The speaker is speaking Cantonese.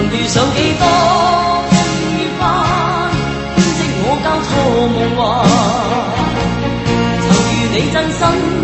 遇上几多风雨翻，编织我交错梦幻。曾遇你真心。